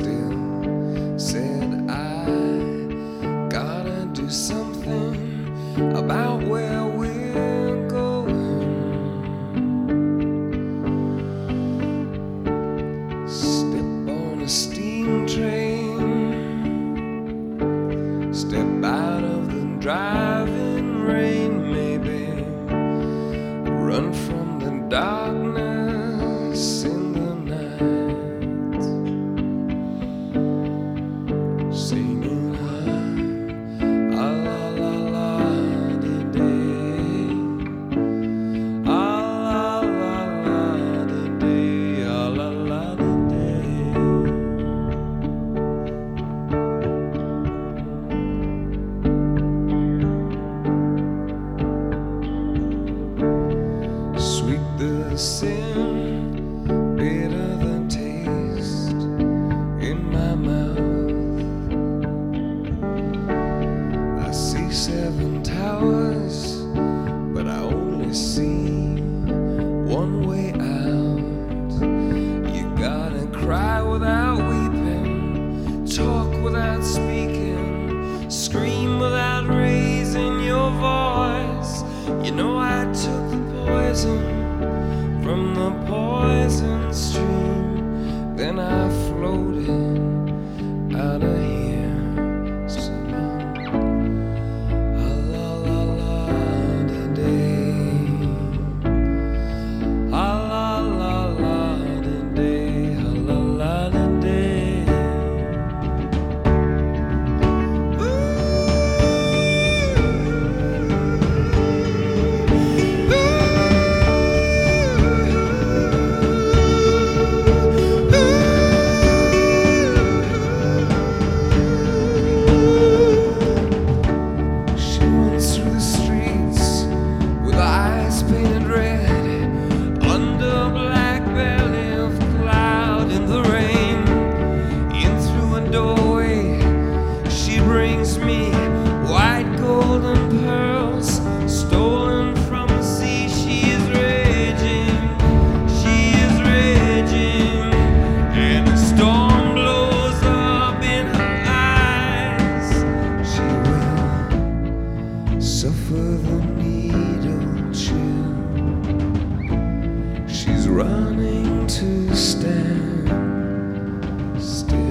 still said I gotta do something about where we're going. Step on a steam train, step out of the driving rain, maybe run from the darkness in the night, singing ah la la la di day, ah la la la di day, ah la la di day. Sweet the sin, bitter the taste in my mouth. I see 7 towers, but I only see one way out. You gotta cry without weeping, talk without speaking, scream without raising your voice. You know I took the poison from the poison stream, then I floated out of here, singing ah la la la di day, ah la la la di day, ah la la di day. Painted red under a black belly of cloud in the rain. In through a doorway she brings me white golden pearls stolen from the sea. She is raging, and the storm blows up in her eyes. She will suffer the needle chill. She's running to stand still.